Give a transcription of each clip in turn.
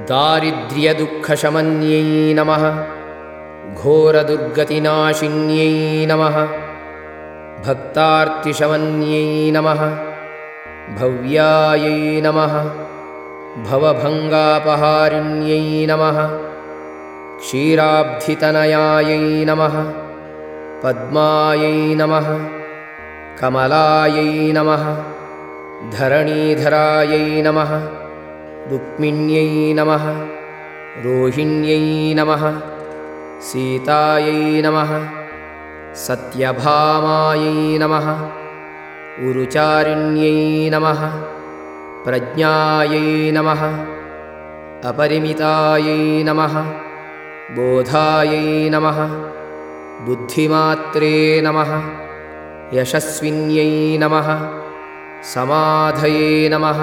दारिद्र्यदुःखशमन्यै नमः। घोरदुर्गतिनाशिन्यै नमः। भक्तार्तिशमन्यै नमः। भव्यायै नमः। भवभङ्गापहारिण्यै नमः। क्षीराब्धितनयायै नमः। पद्मायै नमः। कमलायै नमः। धरणीधरायै नमः। रुक्मिण्यै नमः। रोहिण्यै नमः। सीतायै नमः। सत्यभामायै नमः। उरुचारिण्यै नमः। प्रज्ञायै नमः। अपरिमितायै नमः। बोधायै नमः। बुद्धिमात्रे नमः। यशस्विन्यै नमः। समाधये नमः।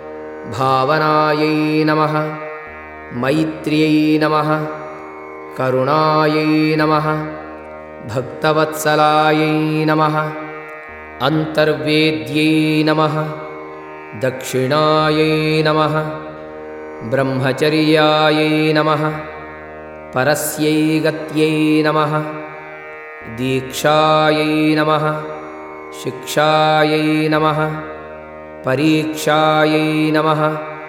भावनायै नमः। मैत्र्यै नमः। करुणायै नमः। भक्तवत्सलायै नमः। अन्तर्वेद्यै नमः। दक्षिणायै नमः। ब्रह्मचर्यायै नमः। परस्यै गत्यै नमः। दीक्षायै नमः। शिक्षायै नमः। परीक्षायै नमः।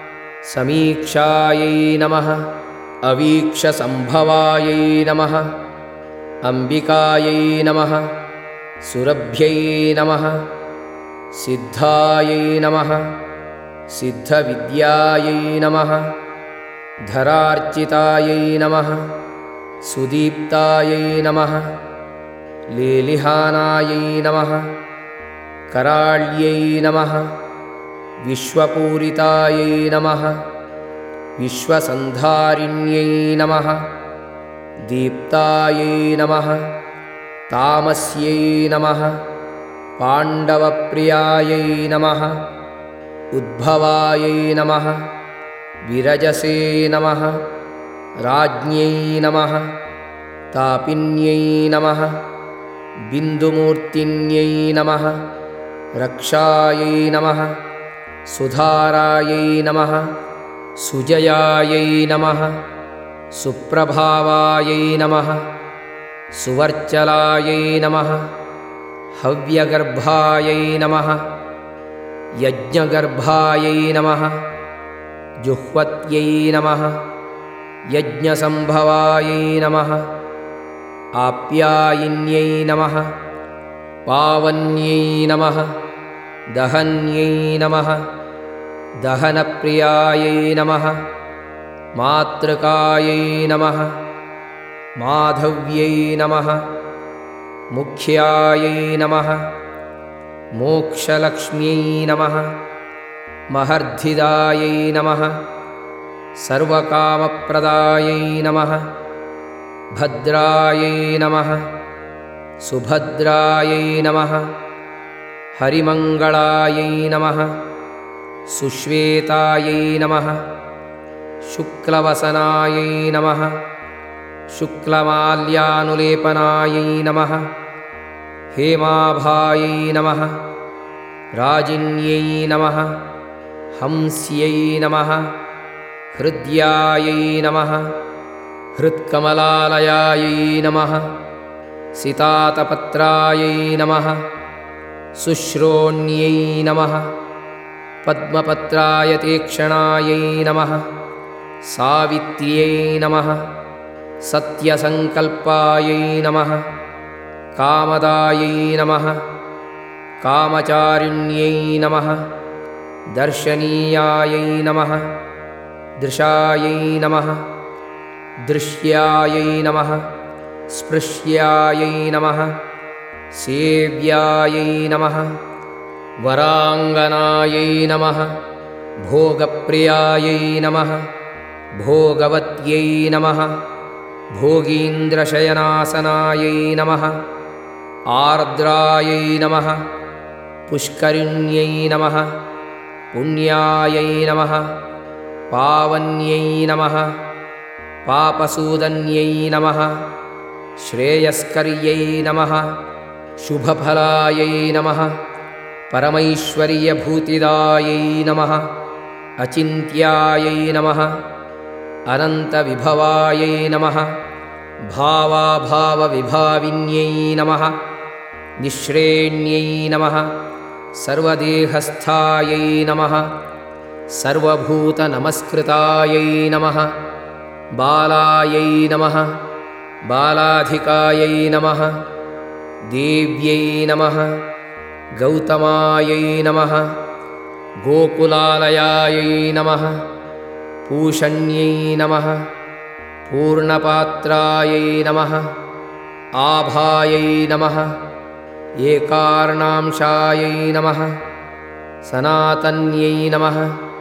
समीक्षायै नमः। अवीक्षसम्भवायै नमः। अम्बिकायै नमः। सुरभ्यै नमः। सिद्धायै नमः। सिद्धविद्यायै नमः। धरार्चितायै नमः। सुदीप्तायै नमः। लेलिहानायै नमः। कराळ्यै नमः। विश्वपूरितायै नमः। विश्वसन्धारिण्यै नमः। दीप्तायै नमः। तामस्यै नमः। पाण्डवप्रियायै नमः। उद्भवायै नमः। विरजसे नमः। राज्ञै नमः। तापिन्यै नमः। बिन्दुमूर्तिन्यै नमः। रक्षायै नमः। सुधारायै नमः। सुजयायै नमः। सुप्रभावायै नमः। सुवर्चलायै नमः। हव्यगर्भायै नमः। यज्ञगर्भायै नमः। जुह्वत्यै नमः। यज्ञसम्भवायै नमः। आप्यायिन्यै नमः। पावन्यै नमः। दहन्यै नमः। दहनप्रियायै नमः। मातृकायै नमः। माधव्यै नमः। मुख्यायै नमः। मोक्षलक्ष्म्यै नमः। महर्धिदायै नमः। सर्वकामप्रदायै नमः। भद्रायै नमः। सुभद्रायै नमः। हरिमङ्गलायै नमः। सुश्वेतायै नमः। शुक्लवसनायै नमः। शुक्लमाल्यानुलेपनायै नमः। हेमाभायै नमः। राजिन्यै नमः। हंस्यै नमः। हृद्यायै नमः। हृत्कमलालयायै नमः। सितातपत्रायै नमः। शुश्रोण्यै नमः। पद्मपत्रायतीक्ष्णायै नमः। सावित्र्यै नमः। सत्यसङ्कल्पायै नमः। कामदायै नमः। कामचारिण्यै नमः। दर्शनीयायै नमः। दृशायै नमः। दृश्यायै नमः। स्पृश्यायै नमः। सेव्यायै नमः। वराङ्गनायै नमः। भोगप्रियायै नमः। भोगवत्यै नमः। भोगीन्द्रशयनासनायै नमः। आर्द्रायै नमः। पुष्करिण्यै नमः। पुण्यायै नमः। पावन्यै नमः। पापसूदन्यै नमः। श्रेयस्कर्यै नमः। शुभफलायै नमः। परमैश्वर्यभूतिदायै नमः। अचिन्त्यायै नमः। अनन्तविभवायै नमः भावाभावविभाविन्यै नमः निःश्रेण्यै नमः सर्वदेहस्थायै नमः सर्वभूतनमस्कृतायै नमः बालायै नमः बालाधिकायै नमः देव्यै नमः गौतमायै नमः गोकुलालयायै नमः पूषण्यै नमः पूर्णपात्रायै नमः आभायै नमः एकार्णांशायै नमः सनातन्यै नमः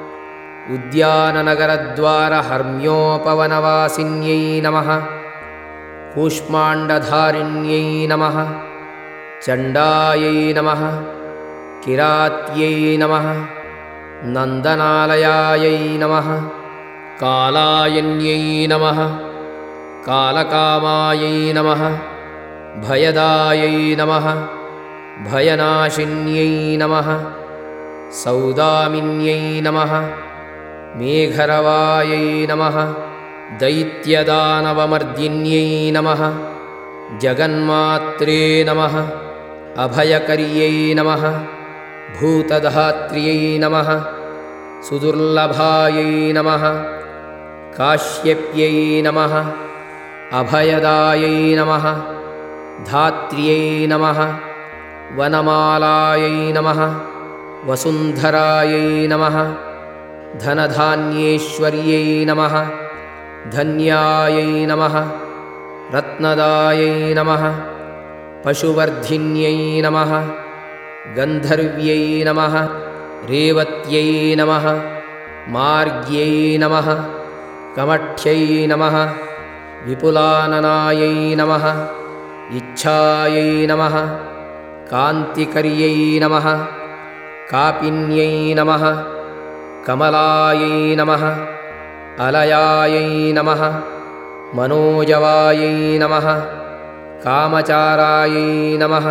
उद्याननगरद्वारहर्म्योपवनवासिन्यै नमः कूष्माण्डधारिण्यै नमः चण्डायै नमः किरात्यै नमः नन्दनालयायै नमः कालायन्यै नमः कालकामायै नमः भयदायै नमः भयनाशिन्यै नमः सौदामिन्यै नमः मेघरवायै नमः दैत्यदानवमर्दिन्यै नमः जगन्मात्रे नमः अभयकर्यै नमः भूतधात्र्यै नमः सुदुर्लभायै नमः काश्यप्यै नमः अभयदायै नमः धात्र्यै नमः वनमालायै नमः वसुन्धरायै नमः धनधान्येश्वर्यै नमः धन्यायै नमः रत्नदायै नमः पशुवर्धिन्यै नमः गन्धर्व्यै नमः रेवत्यै नमः मार्ग्यै नमः कमठ्यै नमः विपुलाननायै नमः इच्छायै नमः कान्तिकर्यै नमः कापिन्यै नमः कमलायै नमः अलयायै नमः मनोजवायै नमः कामचारायै नमः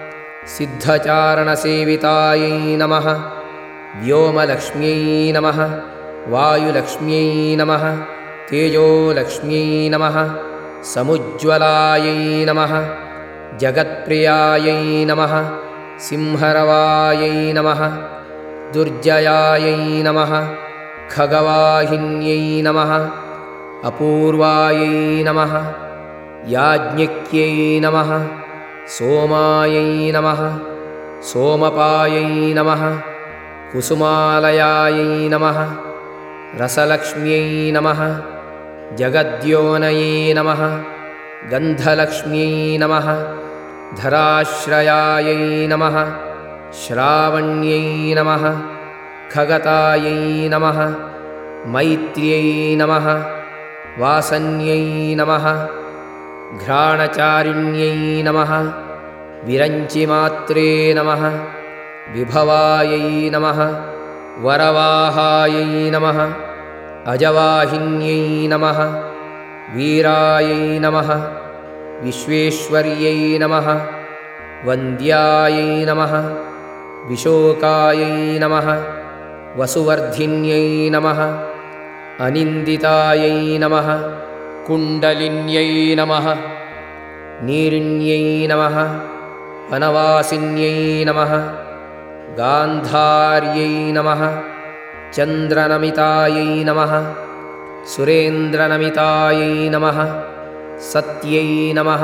सिद्धचारणसेवितायै नमः व्योमलक्ष्म्यै नमः वायुलक्ष्म्यै नमः तेजोलक्ष्म्यै नमः समुज्ज्वलायै नमः जगत्प्रियायै नमः सिंहरवायै नमः दुर्जयायै नमः खगवाहिन्यै नमः अपूर्वायै नमः याज्ञिक्यै नमः सोमायै नमः सोमपायै नमः कुसुमालयायै नमः रसलक्ष्म्यै नमः जगद्योनये नमः गन्धलक्ष्म्यै नमः धराश्रयायै नमः श्रावण्यै नमः खगतायै नमः मैत्र्यै नमः वासन्यै नमः घ्राणचारिण्यै नमः विरञ्चिमात्रे नमः विभवायै नमः वरवाहायै नमः अजवाहिन्यै नमः वीरायै नमः विश्वेश्वर्यै नमः वन्द्यायै नमः विशोकायै नमः वसुवर्धिन्यै नमः अनिन्दितायै नमः कुण्डलिन्यै नमः नीरिण्यै नमः वनवासिन्यै नमः गान्धार्यै नमः चन्द्रनमितायै नमः सुरेन्द्रनमितायै नमः सत्यै नमः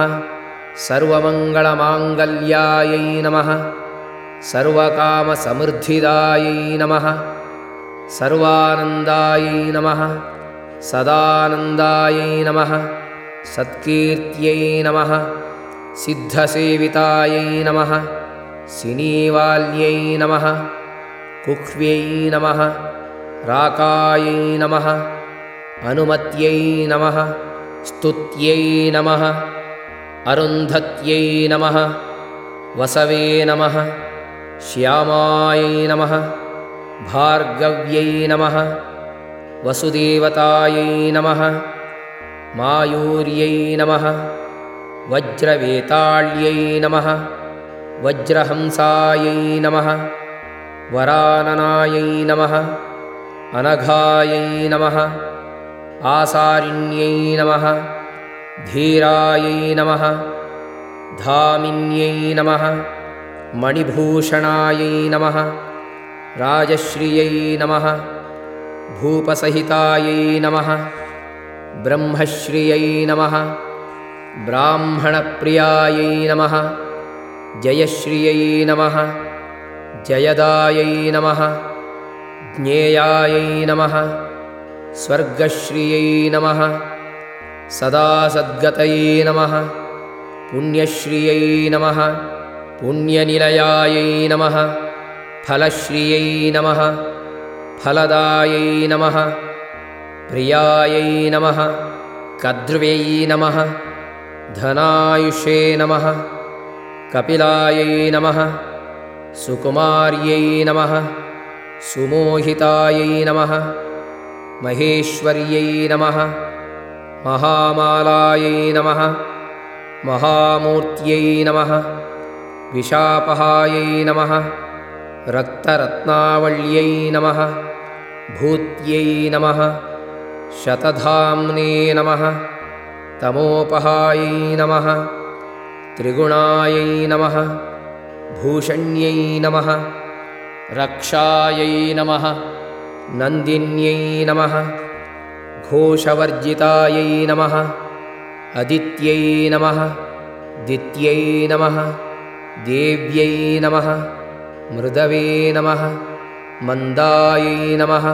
सर्वमङ्गलमाङ्गल्यायै नमः सर्वकामसमृद्धिदायै नमः सर्वानन्दायै नमः सदानन्दायै नमः सत्कीर्त्यै नमः सिद्धसेवितायै नमः सिनीवाल्यै नमः कुह्व्यै नमः राकायै नमः अनुमत्यै नमः स्तुत्यै नमः अरुन्धत्यै नमः वसवे नमः श्यामायै नमः भार्गव्यै नमः वसुदेवतायै नमः मायूर्यै नमः वज्रवेताळ्यै नमः वज्रहंसायै नमः वराननायै नमः अनघायै नमः आसारिण्यै नमः धीरायै नमः धामिन्यै नमः मणिभूषणायै नमः राजश्रियै नमः भूपसहितायै नमः ब्रह्मश्रियै नमः ब्राह्मणप्रियायै नमः जयश्रियै नमः जयदायै नमः ज्ञेयायै नमः स्वर्गश्रियै नमः सदा सद्गतये नमः पुण्यश्रियै नमः पुण्यनिलयायै नमः फलश्रियै नमः फलदायै नमः प्रियायै नमः कद्रुव्यै नमः धनायुषे नमः कपिलायै नमः सुकुमार्यै नमः सुमोहितायै नमः महेश्वर्यै नमः महामालायै नमः महामूर्त्यै नमः विशापहायै नमः रक्तरत्नावल्यै नमः भूत्यै नमः शतधाम्ने नमः तमोपहायै नमः त्रिगुणायै नमः भूषण्यै नमः रक्षायै नमः नन्दिन्यै नमः घोषवर्जितायै नमः अदित्यै नमः दित्यै नमः देव्यै नमः मृदवे नमः मन्दायै नमः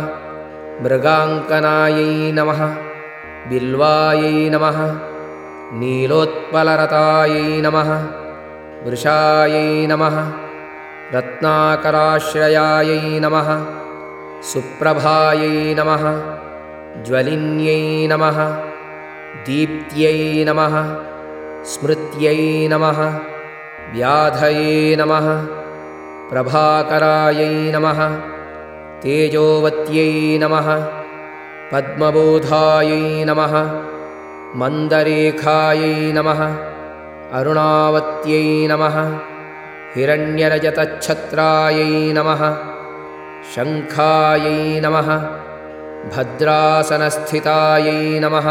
मृगाङ्कनायै नमः बिल्वायै नमः नीलोत्पलरतायै नमः वृषायै नमः रत्नाकराश्रयायै नमः सुप्रभायै नमः ज्वलिन्यै नमः दीप्त्यै नमः स्मृत्यै नमः व्याधये नमः प्रभाकरायै नमः तेजोवत्यै नमः पद्मबोधायै नमः मन्दरेखायै नमः अरुणावत्यै नमः हिरण्यरजतच्छत्रायै नमः शङ्खायै नमः भद्रासनस्थितायै नमः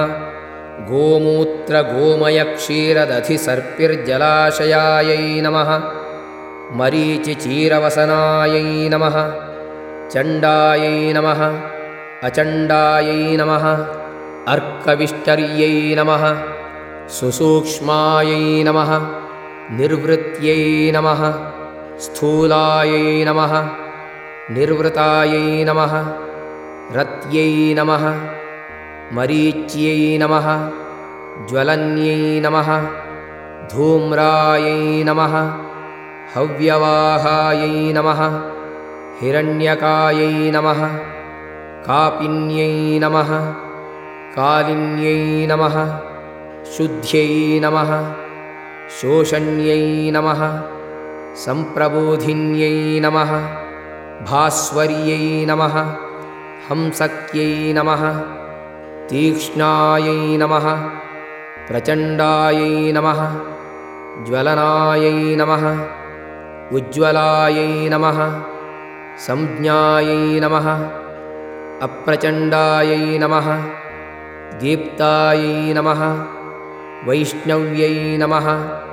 गोमूत्रगोमयक्षीरदधिसर्पिर्जलाशयायै नमः मरीचिचीरवसनायै नमः चण्डायै नमः अचण्डायै नमः अर्कविष्टर्यै नमः सुसूक्ष्मायै नमः निर्वृत्यै नमः स्थूलायै नमः निर्वृतायै नमः रत्यै नमः मरीच्यै नमः ज्वलन्यै नमः धूम्रायै नमः हव्यवाहायै नमः हिरण्यकायै नमः कापिन्यै नमः कालिन्यै नमः शुद्ध्यै नमः शोषण्यै नमः सम्प्रबोधिन्यै नमः भास्वर्यै नमः हंसक्यै नमः तीक्ष्णायै नमः प्रचण्डायै नमः ज्वलनायै नमः उज्ज्वलायै नमः संज्ञायै नमः अप्रचण्डायै नमः दीप्तायै नमः वैष्णव्यै नमः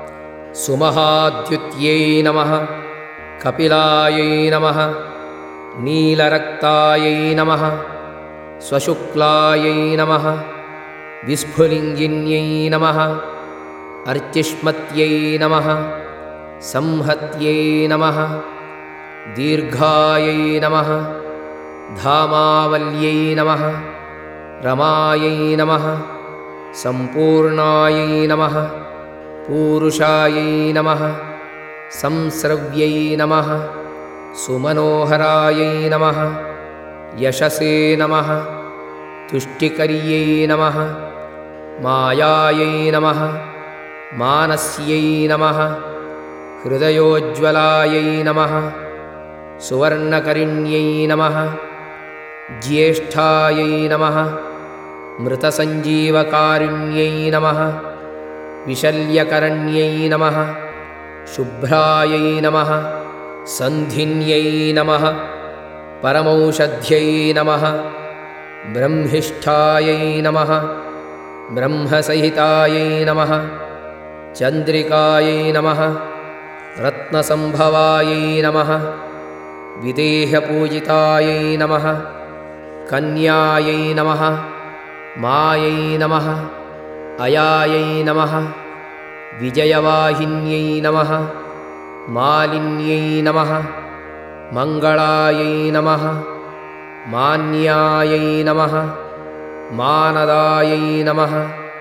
सुमहाद्युत्यै नमः कपिलायै नमः नीलरक्तायै नमः स्वशुक्लायै नमः विस्फुलिङ्गिन्यै नमः अर्चिष्मत्यै नमः संहत्यै नमः दीर्घायै नमः धामावल्यै नमः रमायै नमः सम्पूर्णायै नमः पूरुषायै नमः संस्रव्यै नमः सुमनोहरायै नमः यशसे नमः तुष्टिकर्यै नमः मायायै नमः मानस्यै नमः हृदयोज्ज्वलायै नमः सुवर्णकरिण्यै नमः ज्येष्ठायै नमः मृतसञ्जीवकारिण्यै नमः विशल्यकरण्यै नमः शुभ्रायै नमः सन्धिन्यै नमः परमौषध्यै नमः ब्रह्मिष्ठायै नमः ब्रह्मसहितायै नमः चन्द्रिकायै नमः रत्नसम्भवायै नमः विदेहपूजितायै नमः कन्यायै नमः मायै नमः अयायै नमः विजयवाहिन्यै नमः मालिन्यै नमः मङ्गलायै नमः मान्यायै नमः मानदायै नमः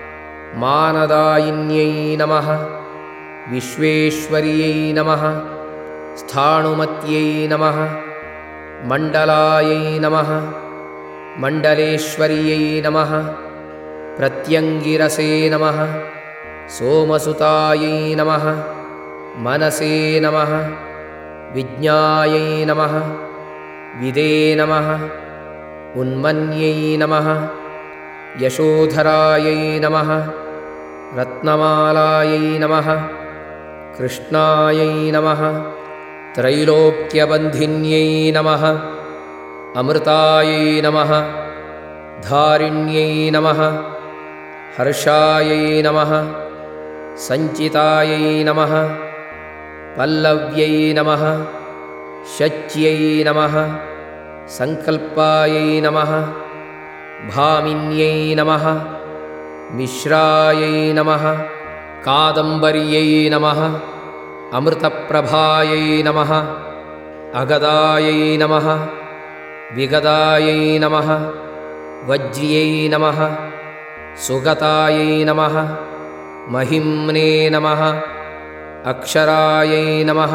मानदायिन्यै नमः विश्वेश्वर्यै नमः स्थाणुमत्यै नमः मण्डलायै नमः मण्डलेश्वर्यै नमः प्रत्यङ्गिरसे नमः सोमसुतायै नमः मनसे नमः विज्ञायै नमः विदे नमः उन्मन्यै नमः यशोधरायै नमः रत्नमालायै नमः कृष्णायै नमः त्रैलोक्यबन्धिन्यै नमः अमृतायै नमः धारिण्यै नमः हर्षायै नमः सञ्चितायै नमः पल्लव्यै नमः शच्यै नमः सङ्कल्पायै नमः भामिन्यै नमः मिश्रायै नमः कादम्बर्यै नमः अमृतप्रभायै नमः अगदायै नमः विगदायै नमः वज्र्यै नमः सुगतायै नमः महिम्ने नमः अक्षरायै नमः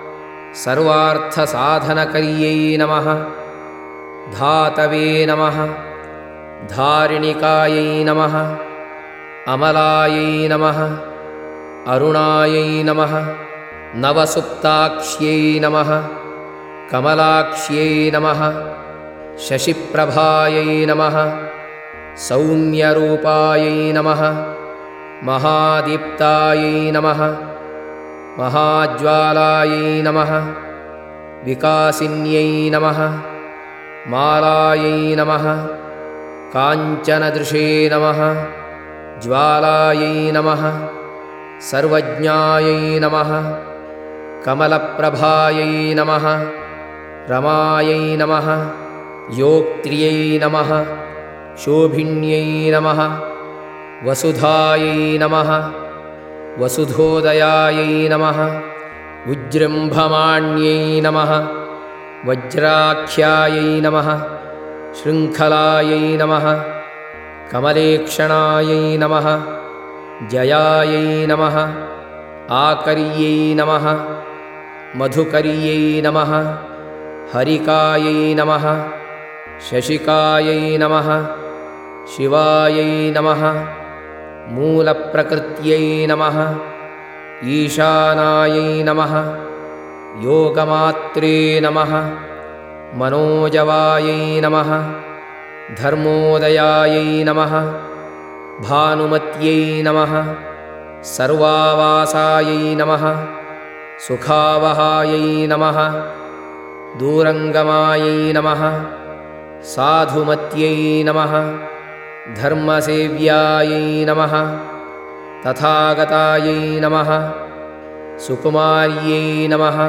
सर्वार्थसाधनकर्यै नमः धातवे नमः धारिणिकायै नमः अमलायै नमः अरुणायै नमः नवसुप्ताक्ष्यै नमः कमलाक्ष्यै नमः शशिप्रभायै नमः सौम्यरूपायै नमः महादीप्तायै नमः महाज्वालायै नमः विकासिन्यै नमः मालायै नमः काञ्चनदृशे नमः ज्वालायै नमः सर्वज्ञायै नमः कमलप्रभायै नमः रमायै नमः योक्त्र्यै नमः शोभिन्यै नमः वसुधायै नमः वसुधोदयायै नमः उज्जृम्भमाण्यै नमः वज्राख्यायै नमः शृङ्खलायै नमः कमलेक्षणायै नमः जयायै नमः आकर्यै नमः मधुकर्यै नमः हरिकायै नमः शशिकायै नमः शिवायै नमः मूलप्रकृत्यै नमः ईशानायै नमः योगमात्रे नमः मनोजवायै नमः धर्मोदयायै नमः भानुमत्यै नमः सर्वावासायै नमः सुखावहायै नमः दूरङ्गमायै नमः साधुमत्यै नमः धर्मसेव्यायै नमः तथागतायै नमः सुकुमार्यै नमः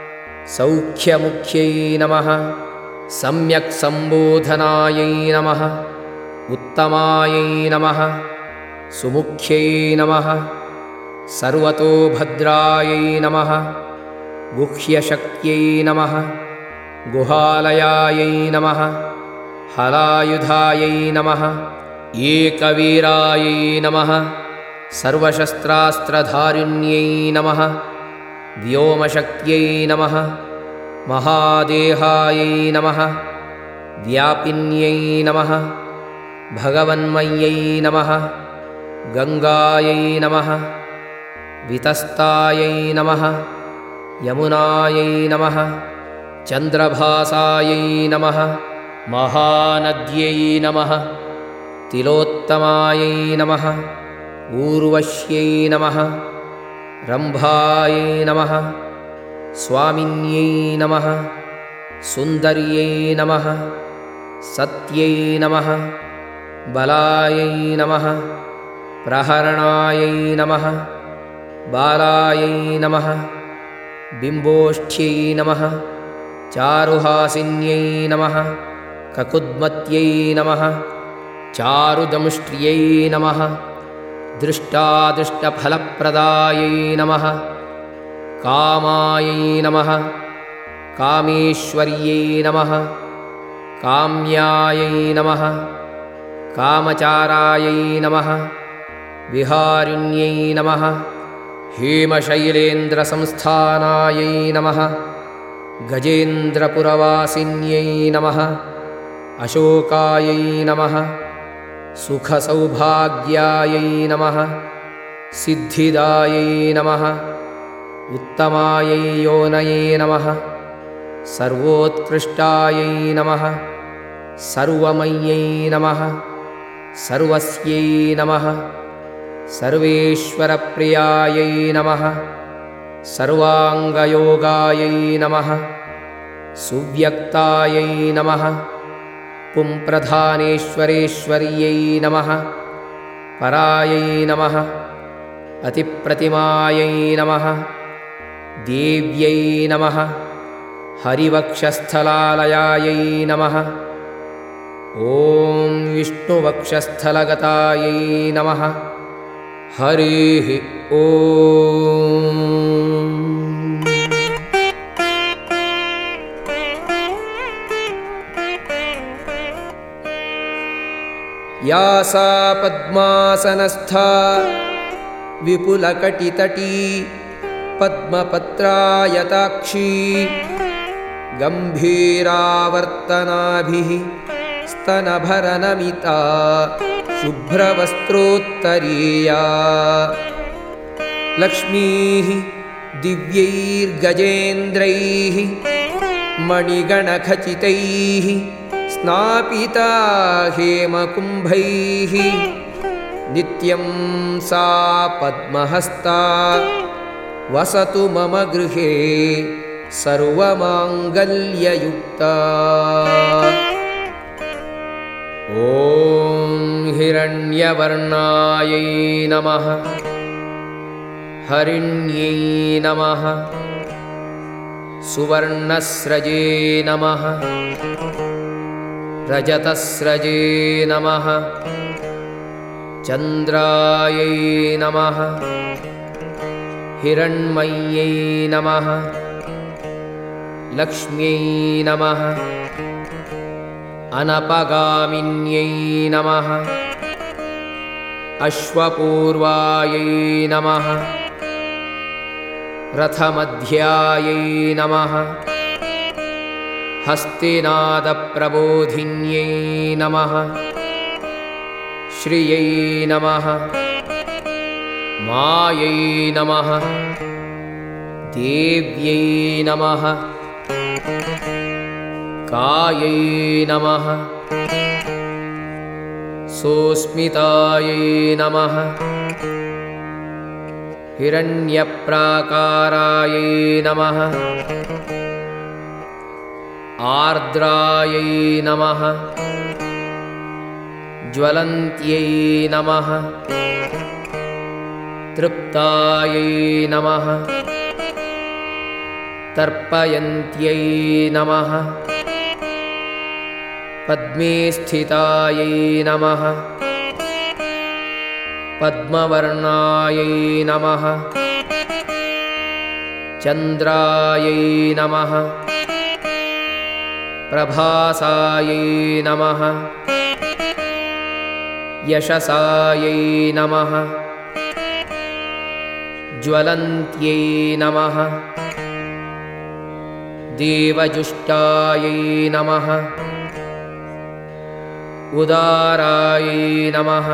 सौख्यमुख्यै नमः सम्यक् सम्बोधनायै नमः उत्तमायै नमः सुमुख्यै नमः सर्वतोभद्रायै नमः गुह्यशक्त्यै नमः गुहालयायै नमः हलायुधायै नमः एकवीरायै नमः सर्वशस्त्रास्त्रधारिण्यै नमः व्योमशक्त्यै नमः महादेहायै नमः व्यापिन्यै नमः भगवन्मय्यै नमः गङ्गायै नमः वितस्तायै नमः यमुनायै नमः चन्द्रभासायै नमः महानद्यै नमः तिलोत्तमायै नमः ऊर्वश्यै नमः रम्भायै नमः स्वामिन्यै नमः सुन्दर्यै नमः सत्यै नमः बलायै नमः प्रहरणायै नमः बालायै नमः बिम्बोष्ठ्यै नमः चारुहासिन्यै नमः ककुद्मत्यै नमः चारुदंष्ट्र्यै नमः दृष्टादृष्टफलप्रदायै नमः कामायै नमः कामेश्वर्यै नमः काम्यायै नमः कामचारायै नमः विहारिण्यै नमः हेमशैलेन्द्रसंस्थानायै नमः गजेन्द्रपुरवासिन्यै नमः अशोकायै नमः सुखसौभाग्यायै नमः सिद्धिदायै नमः उत्तमायै योनये नमः सर्वोत्कृष्टायै नमः सर्वमय्यै नमः सर्वस्यै नमः सर्वेश्वरप्रियायै नमः सर्वाङ्गयोगायै नमः सुव्यक्तायै नमः पुंप्रधानेश्वरेश्वर्यै नमः परायै नमः अतिप्रतिमायै नमः देव्यै नमः हरिवक्षस्थलालयायै नमः ॐ विष्णुवक्षस्थलगतायै नमः हरिः ॐ या सा पद्मासनस्था विपुलकटितटी पद्मपत्रायताक्षी गम्भीरावर्तनाभिः स्तनभरनमिता शुभ्रवस्त्रोत्तरीया लक्ष्मीः दिव्यैर्गजेन्द्रैः मणिगणखचितैः स्नापिता हेमकुम्भैः नित्यं सा पद्महस्ता वसतु मम गृहे सर्वमाङ्गल्ययुक्ता ॐ हिरण्यवर्णायै नमः हरिण्यै नमः सुवर्णस्रजे नमः रजतस्रजे नमः चन्द्रायै नमः हिरण्मय्यै नमः लक्ष्म्यै नमः अनपगामिन्यै नमः अश्वपूर्वायै नमः रथमध्यायै नमः हस्तिनादप्रबोधिन्यै नमः श्रियै नमः मायै नमः देव्यै नमः कायै नमः सोऽस्मितायै नमः हिरण्यप्राकारायै नमः आर्द्रायै नमः ज्वलन्त्यै नमः तृप्तायै नमः तर्पयन्त्यै नमः पद्मे स्थितायै नमः पद्मवर्णायै नमः चन्द्रायै नमः प्रभासायै नमः यशसायै नमः ज्वलन्त्यै नमः देवजुष्टायै नमः उदारायै नमः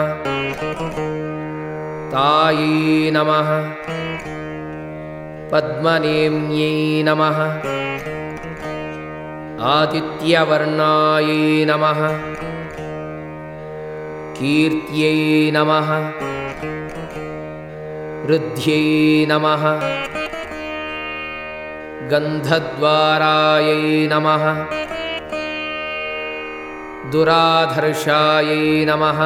तायै नमः पद्मनेम्यै नमः आदित्यवर्णायै नमः कीर्त्यै नमः ऋद्ध्यै नमः गन्धद्वारायै नमः दुराधर्षायै नमः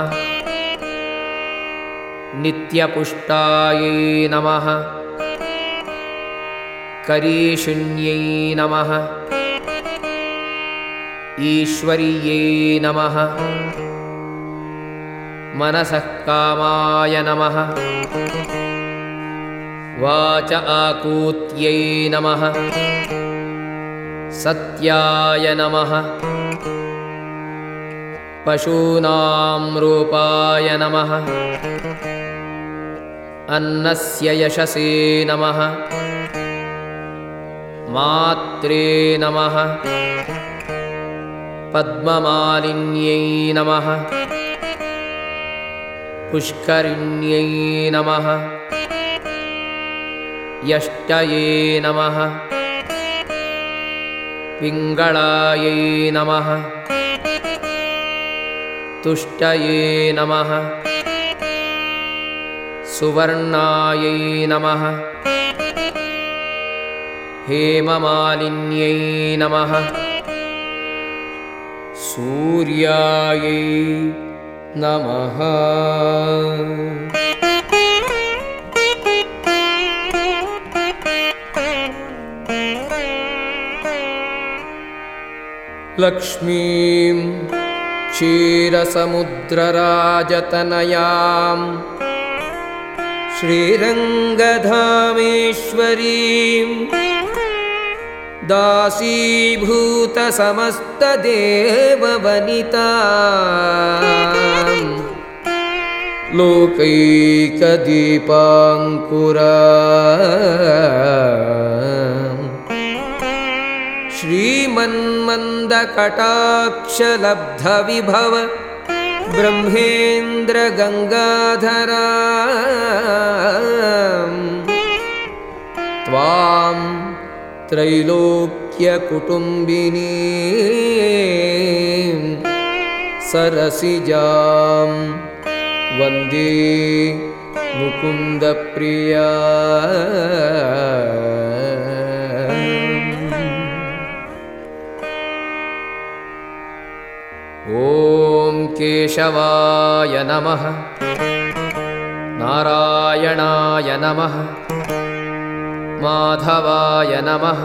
नित्यपुष्टायै नमः करीशुन्यै नमः ईश्वर्यै नमः मनसः कामाय नमः वाच आकूत्यै नमः सत्याय नमः पशूनां रूपाय नमः अन्नस्य यशसे नमः मात्रे नमः पद्ममालिन्यै नमः पुष्करिण्यै नमः यष्टये नमः पिङ्गळायै नमः तुष्टये नमः सुवर्णायै नमः हेममालिन्यै नमः सूर्यायै नमः लक्ष्मीं क्षीरसमुद्रराजतनयां श्रीरङ्गधामेश्वरीं दासीभूतसमस्तदेववनितां लोकैकदीपाङ्कुरां श्रीमन्मन्दकटाक्षलब्धविभव ब्रह्मेन्द्रगङ्गाधरां त्वां त्रैलोक्यकुटुम्बिनीं सरसिजां वन्दे मुकुन्दप्रिया। ॐ केशवाय नमः नारायणाय नमः माधवाय नमः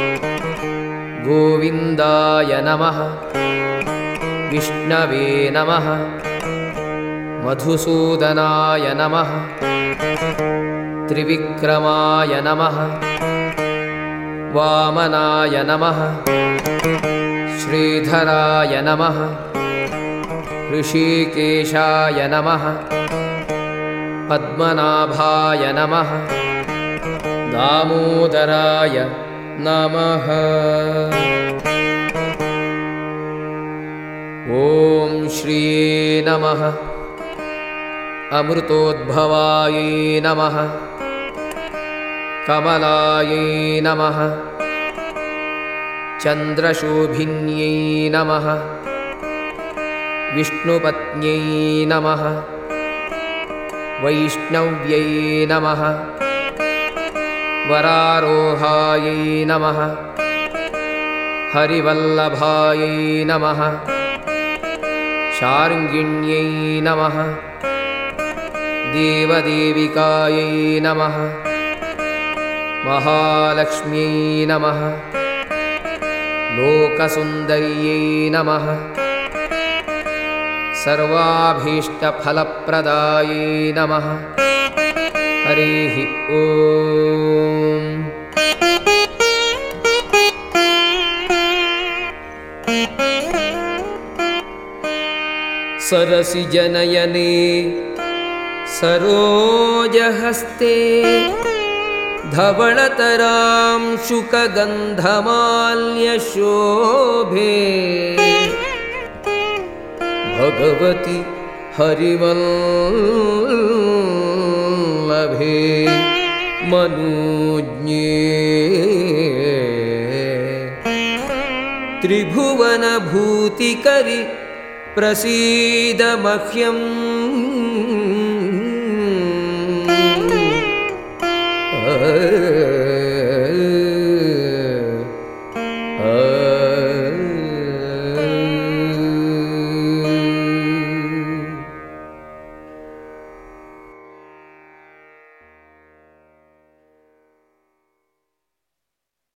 गोविन्दाय नमः विष्णवे नमः मधुसूदनाय नमः त्रिविक्रमाय नमः वामनाय नमः श्रीधराय नमः ऋषिकेशाय नमः पद्मनाभाय नमः दामोदराय नमः। ॐ श्रिये नमः अमृतोद्भवायै नमः कमलायै नमः चन्द्रशोभिन्यै नमः विष्णुपत्न्यै नमः वैष्णव्यै नमः वरारोहायै नमः हरिवल्लभायै नमः शार्ङ्गिण्यै नमः देवदेविकायै नमः महालक्ष्म्यै नमः लोकसुन्दर्यै नमः सर्वाभीष्टफलप्रदायै नमः। हरिः ॐ। सरसिजनयने सरोजहस्ते धवळतरां शुकगन्धमाल्यशोभे भगवति हरिवल्लभे मनोज्ञे त्रिभुवनभूतिकरि प्रसीद मह्यम्